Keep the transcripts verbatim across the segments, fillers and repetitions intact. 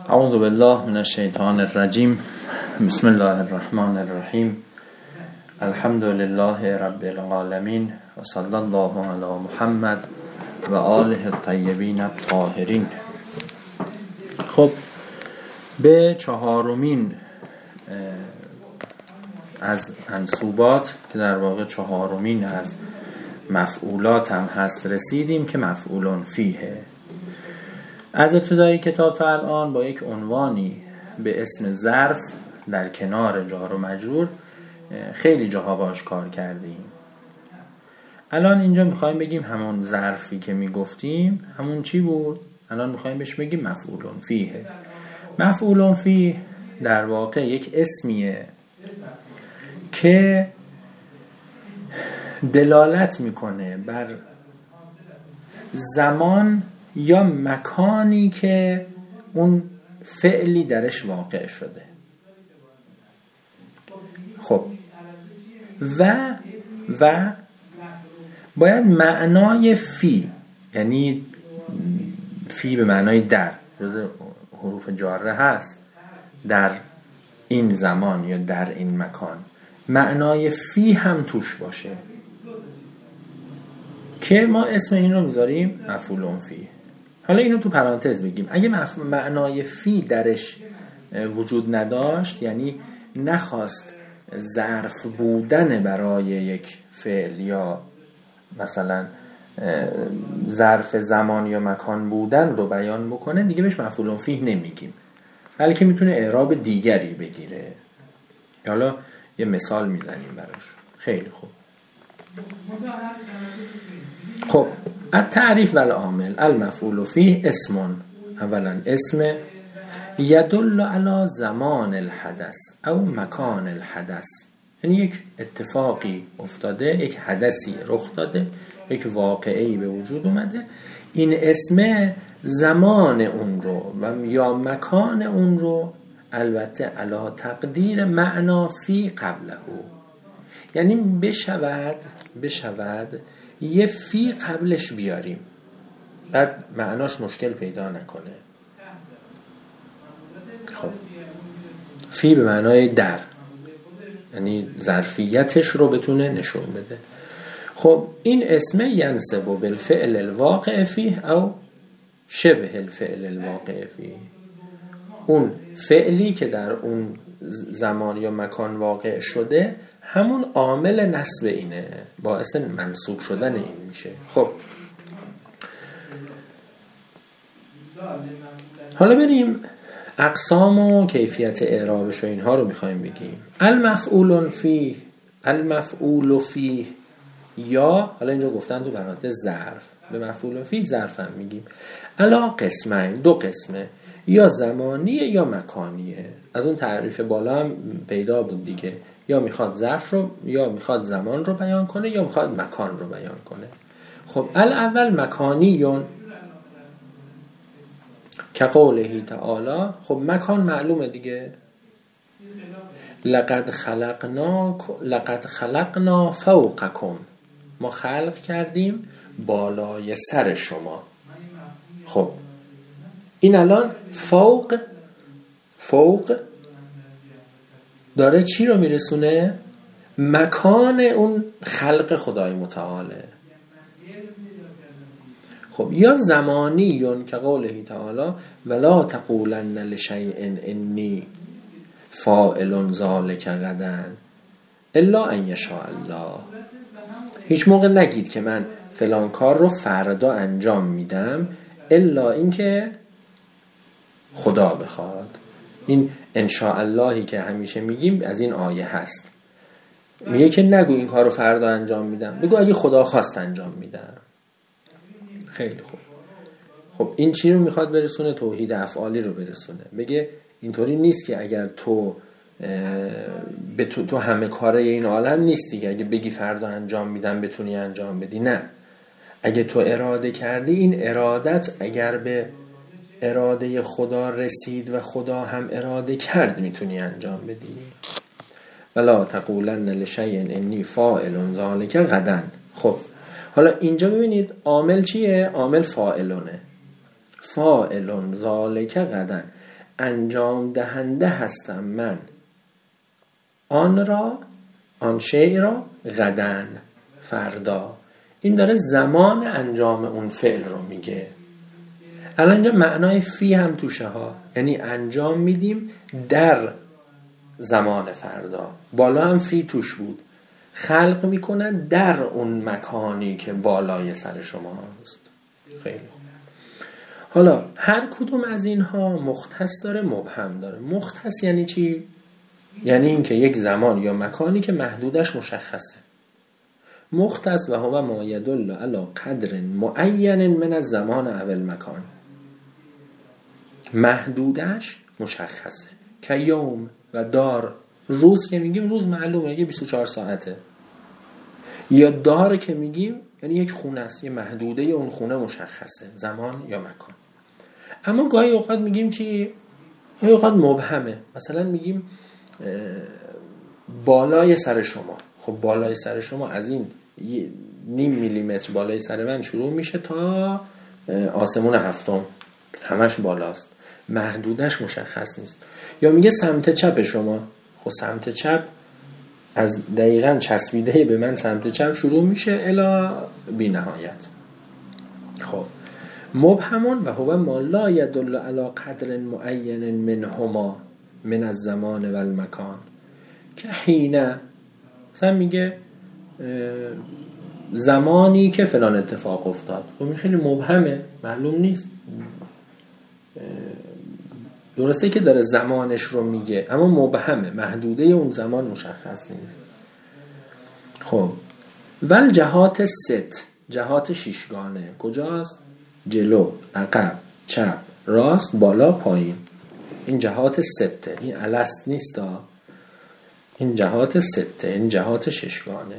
اعوذ بالله من الشیطان الرجیم. بسم الله الرحمن الرحیم. الحمد لله رب العالمین و صلی الله علی محمد و آله الطیبین الطاهرین. خب به چهارمین از منصوبات که در واقع چهارمین از مفعولات هم هست رسیدیم که مفعولون فیه. از ابتدای کتاب تا الان با یک عنوانی به اسم ظرف در کنار جار و مجرور خیلی جاها باش کار کردیم. الان اینجا میخوایم بگیم همون ظرفی که میگفتیم همون چی بود؟ الان میخوایم بهش بگیم مفعولون فیه. مفعولون فیه در واقع یک اسمیه که دلالت میکنه بر زمان یا مکانی که اون فعلی درش واقع شده. خب و و باید معنای فی، یعنی فی به معنای در، جز حروف جاره هست، در این زمان یا در این مکان، معنای فی هم توش باشه که ما اسم این رو میذاریم مفعولون فی. حالا اینو تو پرانتز بگیم، اگه مف... معنای فی درش وجود نداشت، یعنی نخواست ظرف بودن برای یک فعل یا مثلا ظرف زمان یا مکان بودن رو بیان بکنه، دیگه بهش مفعولون فی نمیگیم، بلکه میتونه اعراب دیگری بگیره. حالا یه مثال میزنیم براش. خیلی خوب. خب التعریف و العامل. المفعول فیه اسم، اولا اسم یدل علی زمان الحدث او مکان الحدث، یعنی یک اتفاقی افتاده، یک حدثی رخ داده، یک واقعه‌ای به وجود اومده، این اسم زمان اون رو و یا مکان اون رو البته علی تقدیر معنا فی قبله، یعنی بشود بشود یه فی قبلش بیاریم بعد معناش مشکل پیدا نکنه. خب فی به معنای در، یعنی ظرفیتش رو بتونه نشون بده. خب این اسم ینصب بالفعل الواقع فیه او شبه الفعل الواقع فیه، اون فعلی که در اون زمان یا مکان واقع شده همون عامل نصب اینه، باعث منصوب شدن این میشه. خب حالا بریم اقسام و کیفیت اعرابش و اینها رو میخوایم بگیم. المفعول فیه، المفعول فیه یا حالا اینجا گفتن تو پرانتز ظرف، به مفعول فیه ظرف هم میگیم. علا قسمه، دو قسمه، یا زمانیه یا مکانیه. از اون تعریف بالا هم پیدا بود دیگه، یا میخواد ظرف رو یا میخواد زمان رو بیان کنه یا میخواد مکان رو بیان کنه. خب الاول مکانیون که قوله تعالی. خب مکان معلومه دیگه، لقد خلقنا لقد خلقنا فوقکم، ما خلق کردیم بالای سر شما. خب این الان فوق فوق داره چی رو میرسونه؟ مکان اون خلق خدای متعاله. خب یا زمانیون که قوله تعالی ولا تقولن لشیء انی فاعل ذلک غدا الا ان یشاء الله، هیچ موقع نگید که من فلان کار رو فردا انجام میدم الا اینکه خدا بخواد. این ان شاء اللهی که همیشه میگیم از این آیه هست، میگه که نگو این کار رو فردا انجام میدم، بگو اگه خدا خواست انجام میدم. خیلی خوب. خب این چی رو میخواد برسونه؟ توحید افعالی رو برسونه. بگه اینطوری نیست که اگر تو به تو, تو همه کاره این عالم نیستی که اگه بگی فردا انجام میدم بتونی انجام بدی. نه، اگه تو اراده کردی، این ارادت اگر به اراده خدا رسید و خدا هم اراده کرد میتونی انجام بدی. ولا تقولن لشیء انی فاعل ذلک غدا. خب حالا اینجا ببینید عامل چیه؟ عامل فاعلونه. فاعل ذلک غدا. انجام دهنده هستم من آن را، آن شیء را، غدن، فردا. این داره زمان انجام اون فعل رو میگه. الان اینجا معنای فی هم توشه ها، یعنی انجام میدیم در زمان فردا. بالا هم فی توش بود، خلق میکنن در اون مکانی که بالای سر شما هست. خیلی خوب. حالا هر کدوم از اینها مختص داره، مبهم داره. مختص یعنی چی؟ یعنی این که یک زمان یا مکانی که محدودش مشخصه. مختص و هو ما یدل علی قدر معین من الزمان او المکان. محدودش مشخصه که یوم و دار. روز که میگیم روز معلومه، یه بیست و چهار ساعته. یا دار که میگیم یعنی یک خونه است، یه محدوده اون خونه مشخصه، زمان یا مکان. اما گاهی اوقات میگیم چی؟ گاهی اوقات مبهمه. مثلا میگیم بالای سر شما. خب بالای سر شما از این نیم میلیمتر بالای سر من شروع میشه تا آسمون هفتم، همش بالاست، محدودش مشخص نیست. یا میگه سمت چپ شما. خب سمت چپ از دقیقاً چسبیده به من سمت چپ شروع میشه الی بی نهایت. خب مبهمون و هو ما لا یدل علی قدر معین منهما من الزمان و المکان که حینه. مثلا میگه زمانی که فلان اتفاق افتاد. خب این خیلی مبهمه، معلوم نیست. درسته که داره زمانش رو میگه اما مبهمه، محدوده اون زمان مشخص نیست. خب ول جهات ست، جهات شیشگانه کجاست؟ جلو، عقب، چپ، راست، بالا، پایین. این جهات سته، این الست نیست ها. این جهات سته، این جهات ششگانه.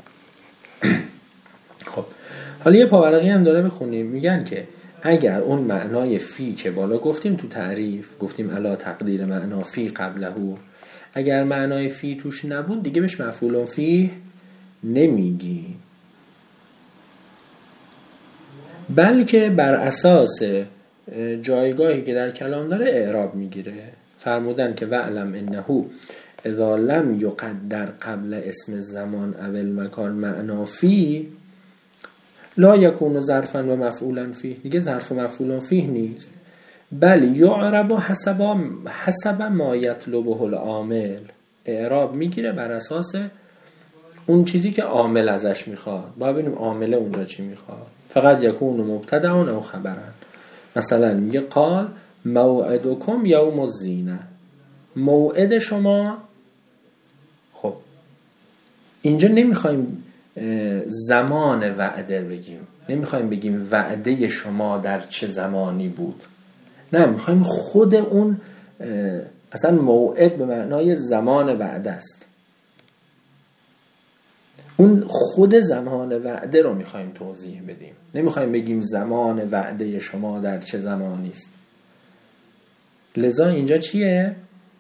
خب حالا یه پاورقی هم داره بخونیم. میگن که اگر اون معنای فی که بالا گفتیم تو تعریف، گفتیم الا تقدیر معنا فی قبلهو، اگر معنای فی توش نبود دیگه بهش مفعول فی نمیگی، بلکه بر اساس جایگاهی که در کلام داره اعراب میگیره. فرمودن که وعلم انهو اذا لم یقدر قبل اسم الزمان او المکان معنا فی لا یکون ظرفا و مفعولا فیه. دیگه ظرف و مفعول فیه نیست، بل یعرب حسب حسب ما یطلبه العامل. اعراب میگیره بر اساس اون چیزی که عامل ازش میخواد. باید ببینیم عامله اونجا چی میخواد. فقط یکون مبتدأ او خبرا. مثلا میگه قال موعدکم یوم الزینه، موعد شما. خب اینجا نمیخوایم زمان وعده بگیم، نمیخوایم بگیم وعده شما در چه زمانی بود، نه، میخوایم خود اون اصلا موعد به معنای زمان وعده است. اون خود زمان وعده رو میخوایم توضیح بدیم، نمیخوایم بگیم زمان وعده شما در چه زمانی است. لذا اینجا چیه؟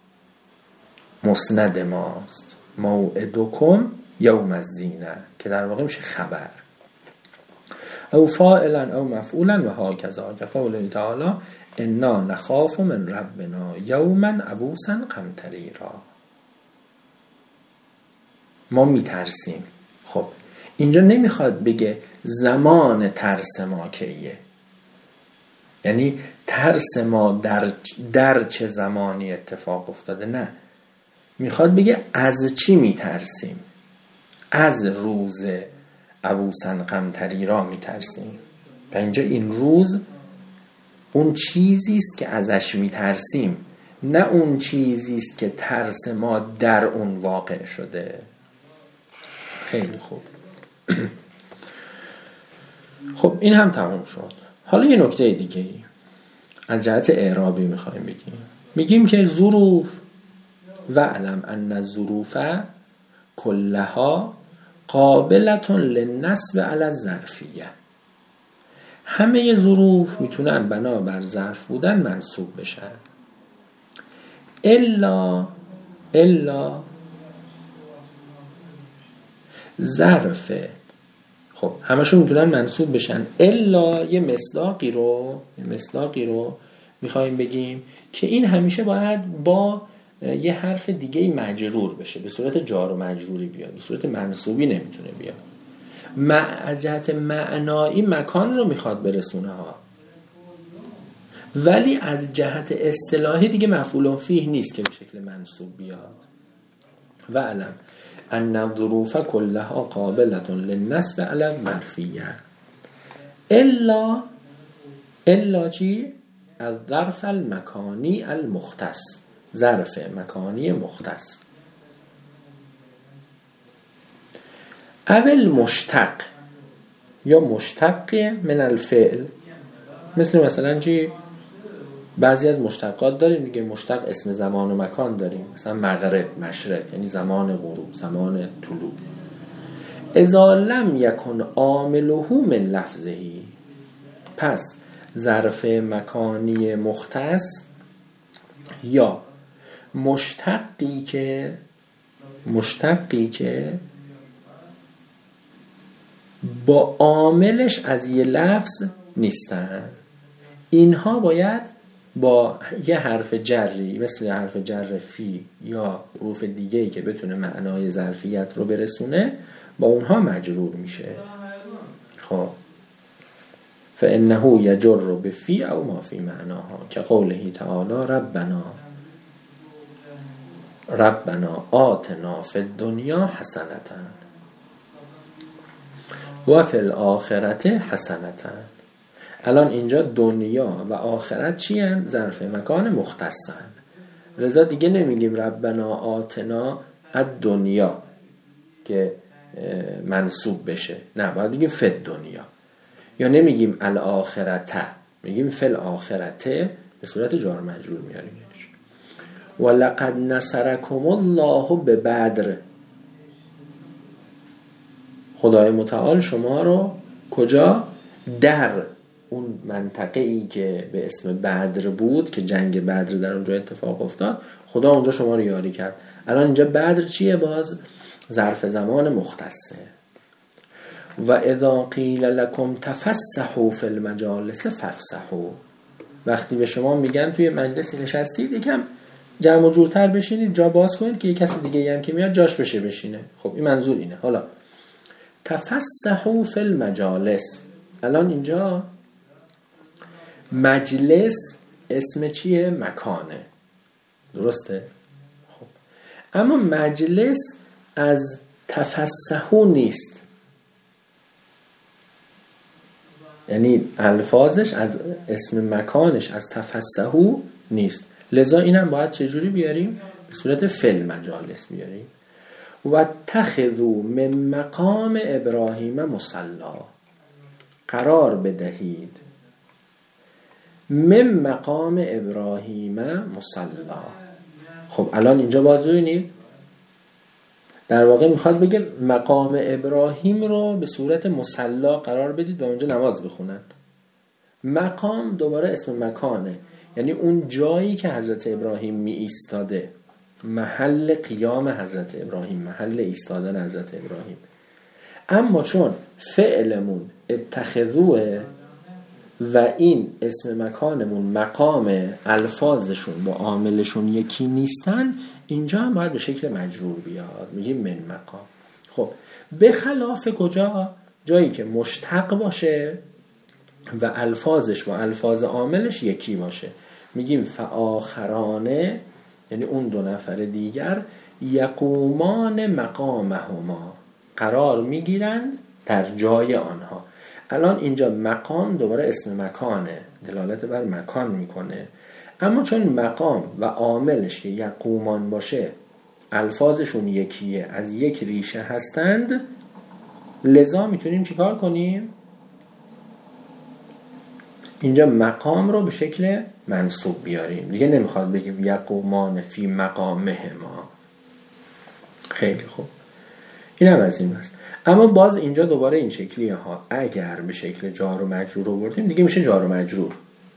مسند ماست. موعدکم یوم الزینه که در واقع میشه خبر. او فاعلا او مفعولا و هاکذا که قول تعالی انا نخاف من ربنا یوما عبوسا قمطریرا. ما میترسیم. خب اینجا نمیخواد بگه زمان ترس ما کیه، یعنی ترس ما در, در چه زمانی اتفاق افتاده، نه، میخواد بگه از چی میترسیم. از روز عبوسا قمطریرا میترسیم. و اینجا این روز اون چیزی است که ازش میترسیم، نه اون چیزی است که ترس ما در اون واقع شده. خیلی خوب. خب این هم تموم شد. حالا یه نکته دیگه ای از جهت اعرابی میخوایم بگیم. میگیم که ظروف و علم ان الظروف کلها قابلة للنصب علی الظرفیه. همه ظروف میتونن بنا بر ظرف بودن منصوب بشن، الا الا ظرف. خب همشون میتونن منصوب بشن الا یه مصداقی رو یه مصداقی رو میخوایم بگیم که این همیشه باید با یه حرف دیگه مجرور بشه، به صورت جار و مجروری بیاد، به صورت منصوبی نمیتونه بیاد. از جهت معنایی مکان رو میخواد برسونه ها، ولی از جهت اصطلاحی دیگه مفعول فیه نیست که به شکل منصوب بیاد. و علم ان الظروف كلها قابلة للنصب على المرفیه الا الا چی؟ الظرف المکانی المختص، ظرف مکانی مختص. اول مشتق یا مشتق من الفعل، مثل مثلا چی؟ بعضی از مشتقات داریم دیگه، مشتق اسم زمان و مکان داریم، مثلا مغرب، مشرق، یعنی زمان غروب، زمان طلوع. اذا لم یکن عامله من لفظه، پس ظرف مکانی مختص یا مشتقی که مشتقی که با عاملش از یه لفظ نیستن، اینها باید با یه حرف جری مثل حرف جر فی یا حروف دیگه‌ای که بتونه معنای ظرفیت رو برسونه با اونها مجرور میشه. خب فإنه یجر بفی او ما فی معناها که قوله تعالی ربنا ربنا آتنا فی الدنیا حسنة و فی الآخرة حسنة. الان اینجا دنیا و آخرت چی هم؟ ظرف مکان مختصن. رضا دیگه نمیگیم ربنا آتنا الدنیا که منصوب بشه، نه باید بگیم فی الدنیا، یا نمیگیم الاخرته، میگیم فی الاخرته، به صورت جار مجرور میاریم. و لقد نصرکم الله ببدر، خدای متعال شما رو کجا؟ در اون منطقه ای که به اسم بدر بود که جنگ بدر در اونجا اتفاق افتاد، خدا اونجا شما رو یاری کرد. الان اینجا بدر چیه؟ باز ظرف زمان مختصه. و اذا قیل لکم تفسحوا فی المجالس فافسحوا، وقتی به شما میگن توی مجلسی نشستید یکم جمع و جورتر بشینید، جا باز کنید که یک کسی دیگه هم که میاد جاش بشه بشینه. خب این منظور اینه. حالا تفسحوا فی المجالس، الان اینجا مجلس اسم چیه؟ مکانه، درسته؟ خب اما مجلس از تفسحوا نیست، یعنی الفاظش از اسم مکانش از تفسحوا نیست، لذا اینم باید چجوری بیاریم؟ به صورت فعل مجالس بیاریم. و اتخذوا من مقام ابراهیم مصلا، قرار بدهید من مقام ابراهیم مصلا. خب الان اینجا باز ببینید در واقع میخواد بگه مقام ابراهیم رو به صورت مصلا قرار بدید و اونجا نماز بخونن. مقام دوباره اسم مکانه، یعنی اون جایی که حضرت ابراهیم می ایستاده، محل قیام حضرت ابراهیم، محل ایستادن حضرت ابراهیم. اما چون فعلمون اتخذوه و این اسم مکانمون مقام الفاظشون با عاملشون یکی نیستن، اینجا هم باید به شکل مجرور بیاد، میگیم من مقام. خب به خلاف کجا؟ جایی که مشتق باشه و الفاظش با الفاظ عاملش یکی باشه، میگیم فآخرانه، یعنی اون دو نفر دیگر یقومان مقامهما، قرار میگیرند در جای آنها. الان اینجا مقام دوباره اسم مکانه، دلالت بر مکان میکنه، اما چون مقام و عاملش که یقومان باشه الفاظشون یکیه، از یک ریشه هستند، لذا میتونیم چیکار کنیم؟ اینجا مقام رو به شکل منصوب بیاریم، دیگه نمیخواد بگیم یقومان فی مقامهما. خیلی خوب، این هم از این هست. اما باز اینجا دوباره این شکلیه ها، اگر به شکل جار و مجرور رو بردیم دیگه میشه جار و مجرور،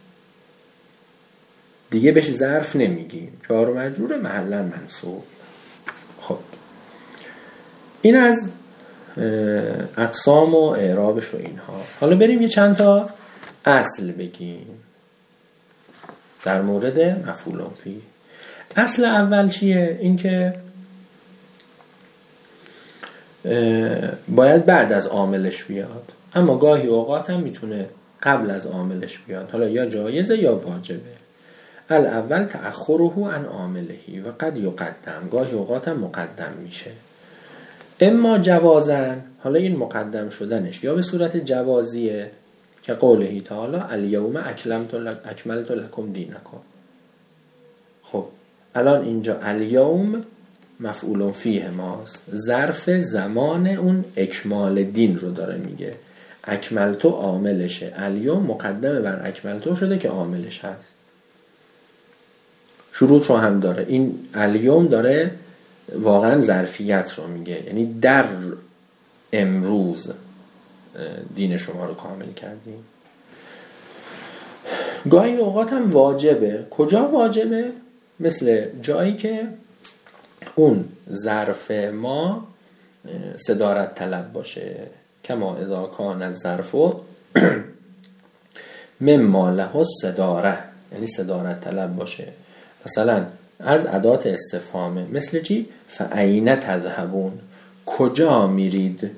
دیگه بهش ظرف نمیگیم، جار و مجرور محلا منصوب. خب این از اقسام و اعرابش و اینها. حالا بریم یه چند تا اصل بگیم در مورد مفعول فی. اصل اول چیه؟ این که باید بعد از عاملش بیاد، اما گاهی اوقات هم میتونه قبل از عاملش بیاد، حالا یا جایزه یا واجبه. الاول تأخره عن عاملهی و قد یقدم، گاهی اوقات هم مقدم میشه. اما جوازن، حالا این مقدم شدنش یا به صورت جوازیه که قوله تعالی الیوم اکملت لکم دینکم. خب الان اینجا الیوم مفعول فیه ماست، ظرف زمان اون اکمال دین رو داره میگه. اکملتو عاملشه، الیوم مقدم بر اکملتو شده که عاملش هست. شروط رو هم داره. این الیوم داره واقعا ظرفیت رو میگه، یعنی در امروز دین شما رو کامل کردیم. گاهی اوقات هم واجبه. کجا واجبه؟ مثل جایی که اون ظرف ما صدارت طلب باشه، کما اذا کان الظرف مما له صداره، یعنی صدارت طلب باشه. مثلا از ادات استفهامه، مثل چی؟ فأین تذهبون، کجا میرید؟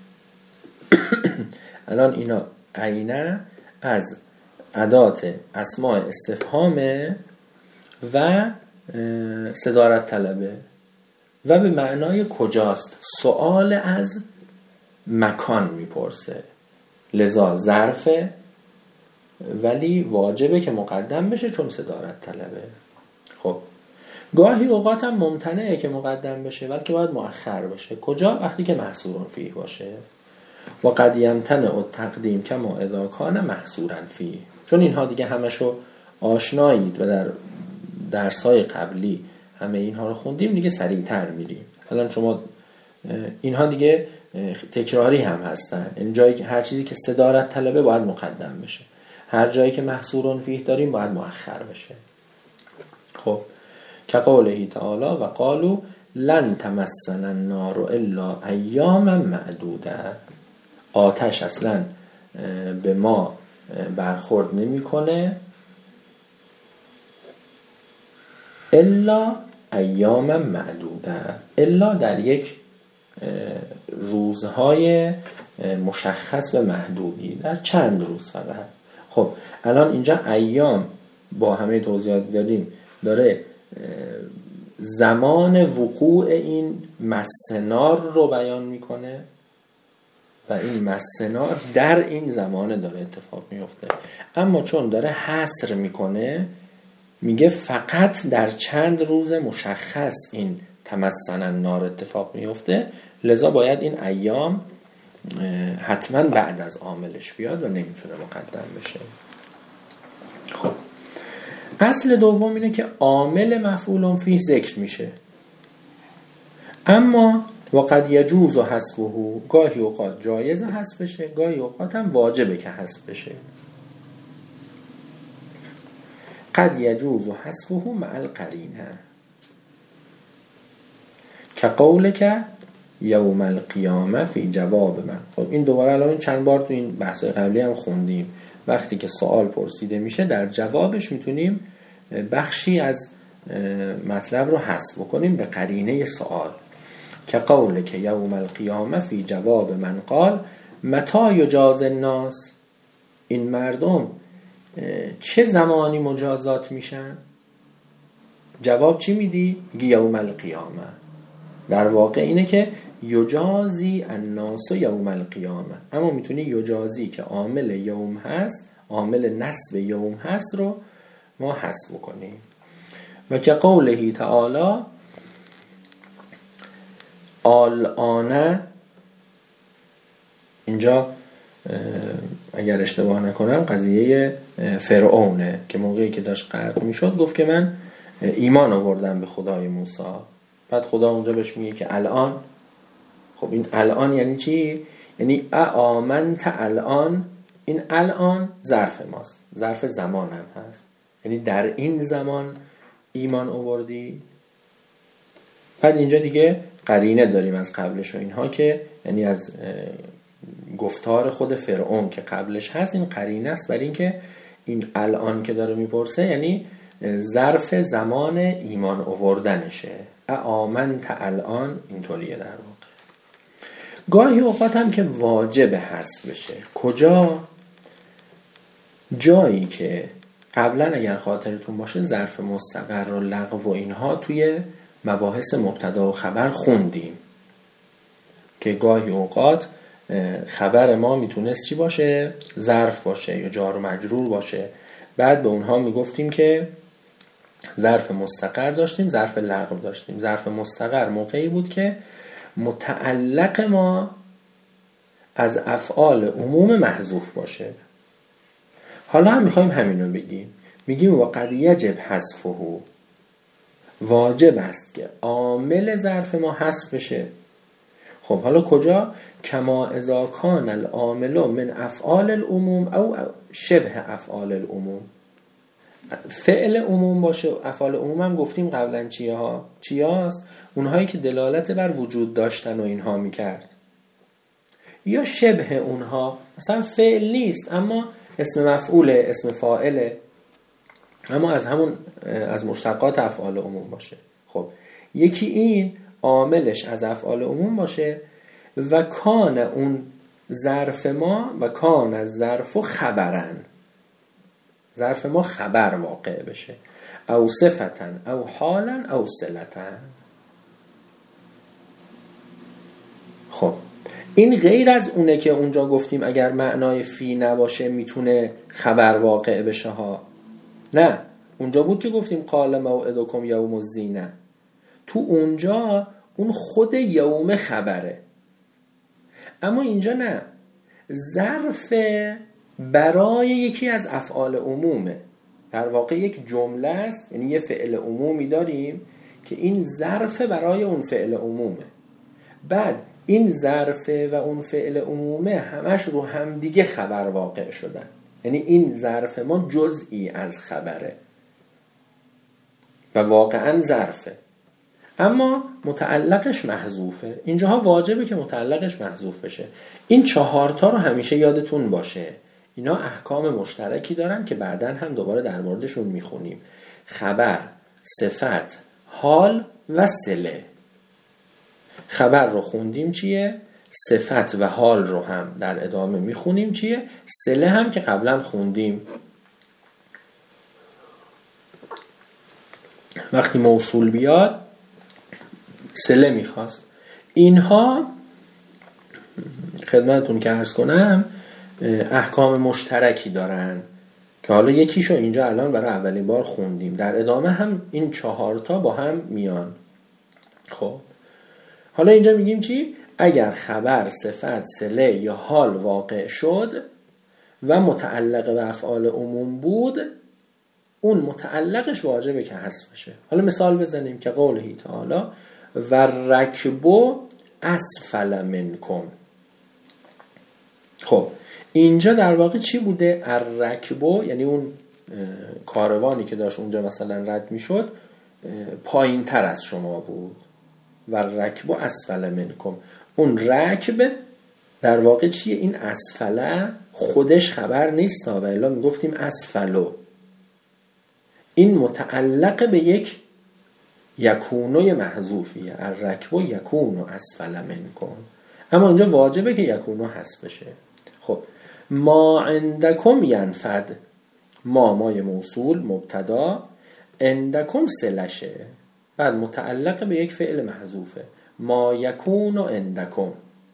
الان اینا عینه از ادات اسماء استفهامه و صدارت طلبه و به معنای کجاست، سؤال از مکان میپرسه، لذا ظرفه ولی واجبه که مقدم بشه چون صدارت طلبه. خب گاهی اوقات هم ممتنعه که مقدم بشه بلکه باید مؤخر بشه. کجا؟ وقتی که محصور فیه باشه. و قد یمتنع التقدیم کما اذا کان محصورا فیه. چون اینها دیگه همشو آشنایید و در درس‌های قبلی همه اینها رو خوندیم، دیگه سریع‌تر میریم. الان شما اینها دیگه تکراری هم هستن. این جایی که هر چیزی که صدارت طلبه باید مقدم بشه، هر جایی که محصور فیه داریم باید مؤخر بشه. خب که قوله تعالی و قالوا لن تمسنا النار الا ایاما معدوده، آتش اصلا به ما برخورد نمیکنه الا ایاما معدوده، الا در یک روزهای مشخص و محدودی، در چند روز فقط. خب الان اینجا ایام با همه توضیحات دادیم داره زمان وقوع این مسنار رو بیان میکنه و این مسنار در این زمان داره اتفاق میفته. اما چون داره حصر میکنه میگه فقط در چند روز مشخص این تمسن النار اتفاق میفته، لذا باید این ایام حتما بعد از عاملش بیاد و نمیتونه مقدم بشه. خب اصل دوم اینه که عامل مفعول فیه ذکر میشه، اما وقد یجوز حذفه، گاهی اوقات جایز حذف بشه، گاهی اوقات هم واجبه که حذف بشه. قد یجوز حذفه مع القرینه که قولک یوم القیامه فی جواب من. خب این دوباره الان چند بار تو این بحث‌های قبلی هم خوندیم. وقتی که سوال پرسیده میشه در جوابش میتونیم بخشی از مطلب رو حذف بکنیم به قرینه سوال. که قوله که یوم القیامه فی جواب من قال متى یجاز الناس، این مردم چه زمانی مجازات میشن؟ جواب چی میدی؟ میگی یوم القیامه. در واقع اینه که یجازی الناس یوم القیامه، اما میتونی یجازی که عامل یوم هست، عامل نصب یوم هست رو ما حذف بکنیم. و که قوله تعالی الان، اینجا اگر اشتباه نکنم قضیه فرعونه که موقعی که داشت غرق میشد گفت که من ایمان آوردم به خدای موسی. بعد خدا اونجا بهش میگه که الان. خب این الان یعنی چی؟ یعنی آمنت الان، این الان ظرف ماست، ظرف زمان هم هست، یعنی در این زمان ایمان آوردی. بعد اینجا دیگه قرینه داریم از قبلش و اینها که یعنی از گفتار خود فرعون که قبلش هست، این قرینه است برای اینکه این الان که داره میپرسه یعنی ظرف زمان ایمان آوردنشه. آمنت الان اینطوریه در واقع. گاهی اوقات هم که واجب حذف بشه. کجا؟ جایی که قبلا اگر خاطرتون باشه ظرف مستقر و لغو و اینها توی مباحث مبتدا و خبر خوندیم که گاهی اوقات خبر ما میتونست چی باشه؟ ظرف باشه یا جار و مجرور باشه. بعد به اونها میگفتیم که ظرف مستقر داشتیم، ظرف لغو داشتیم. ظرف مستقر موقعی بود که متعلق ما از افعال عموم محذوف باشه. حالا هم میخوایم همینو بگیم، میگیم وقد یجب حذفه، واجب است که عامل ظرف ما حذف بشه. خب حالا کجا؟ کما اذا کان العامل من افعال العموم او شبه افعال العموم. فعل عموم باشه. افعال عموم هم گفتیم قبلا چیه ها؟ چیه هست؟ اونهایی که دلالت بر وجود داشتن و اینها میکرد. یا شبه اونها، مثلا فعل نیست اما اسم مفعوله، اسم فاعله، اما از همون از مشتقات افعال عموم باشه. خب یکی این عاملش از افعال عموم باشه و کان اون ظرف ما و کان از ظرف و خبرن، ظرف ما خبر واقع بشه، او صفتن او حالن او صلتن. خب این غیر از اونه که اونجا گفتیم اگر معنای فی نباشه میتونه خبر واقع بشه ها. نه، اونجا بود که گفتیم قال موعدکم یوم الزینه. تو اونجا اون خود یوم خبره، اما اینجا نه، ظرف برای یکی از افعال عمومه. در واقع یک جمله است، یعنی یه فعل عمومی داریم که این ظرف برای اون فعل عمومه. بعد این ظرف و اون فعل عمومه همش رو هم دیگه خبر واقع شدن، یعنی این ظرف ما جزئی از خبره و واقعا ظرفه، اما متعلقش محذوفه. اینجاها واجبه که متعلقش محذوف بشه. این چهارتا رو همیشه یادتون باشه، اینا احکام مشترکی دارن که بعداً هم دوباره در موردشون میخونیم. خبر، صفت، حال و صله. خبر رو خوندیم چیه؟ صفت و حال رو هم در ادامه میخونیم چیه؟ صله هم که قبلا خوندیم. وقتی موصول بیاد صله میخواست. اینها خدمتتون که عرض کنم احکام مشترکی دارن که حالا یکیشو اینجا الان برای اولین بار خوندیم، در ادامه هم این چهارتا با هم میان. خب حالا اینجا میگیم چی؟ اگر خبر، صفت، صله یا حال واقع شد و متعلق به افعال عموم بود، اون متعلقش واجبه که حذف بشه. حالا مثال بزنیم که قوله تعالی و رکبو اسفل منکم. خب اینجا در واقع چی بوده؟ الرکبو یعنی اون کاروانی که داشت اونجا مثلا رد میشد پایین تر از شما بود. و رکبو اسفل منکم، اون رکب در واقع چیه؟ این اسفله خودش خبر نیست و الا میگفتیم اسفلو. این متعلق به یک یکونوی محذوفیه، الرکبو یکونو اسفل منکم، اما اینجا واجبه که یکونو حذف بشه. خب ما عندکم ینفد، ما مای موصول مبتدا، عندکم صلشه، بعد متعلق به یک فعل محذوفه، ما یکون عندکم.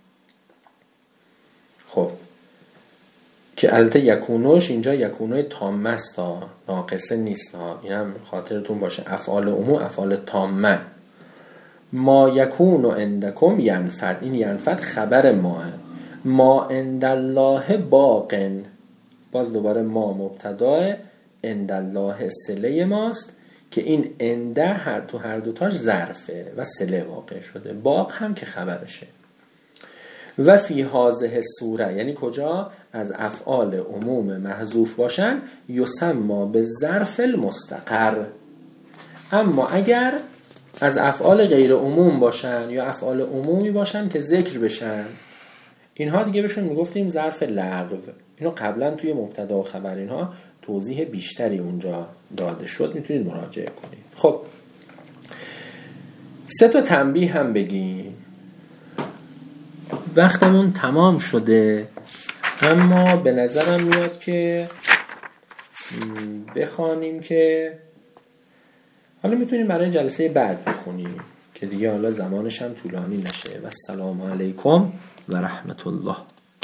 خب که البته یکونوش اینجا یکونوی تامه است ها، ناقصه نیست ها، این هم خاطرتون باشه. افعال عموم افعال تامه. ما یکون عندکم ینفد، این ینفد خبر ماه. ما عند الله باقن، باز دوباره ما مبتدا، عند الله صله ماست که این انده هر تو هر دوتاش ظرفه و صله واقع شده. باق هم که خبرشه. و فی هذه الصوره یعنی کجا؟ از افعال عموم محذوف باشن یسمى به ظرف المستقر. اما اگر از افعال غیر عموم باشن یا افعال عمومی باشن که ذکر بشن، اینها دیگه بهشون میگفتیم ظرف لغو. اینو قبلا توی مبتدا و خبر اینها توضیح بیشتری اونجا داده شد، میتونید مراجعه کنید. خب سه تا تنبیه هم بگیم. وقتمون تمام شده، اما به نظرم میاد که بخوانیم که حالا میتونیم برای جلسه بعد بخونیم که دیگه حالا زمانش هم طولانی نشه. و السلام علیکم و رحمت الله.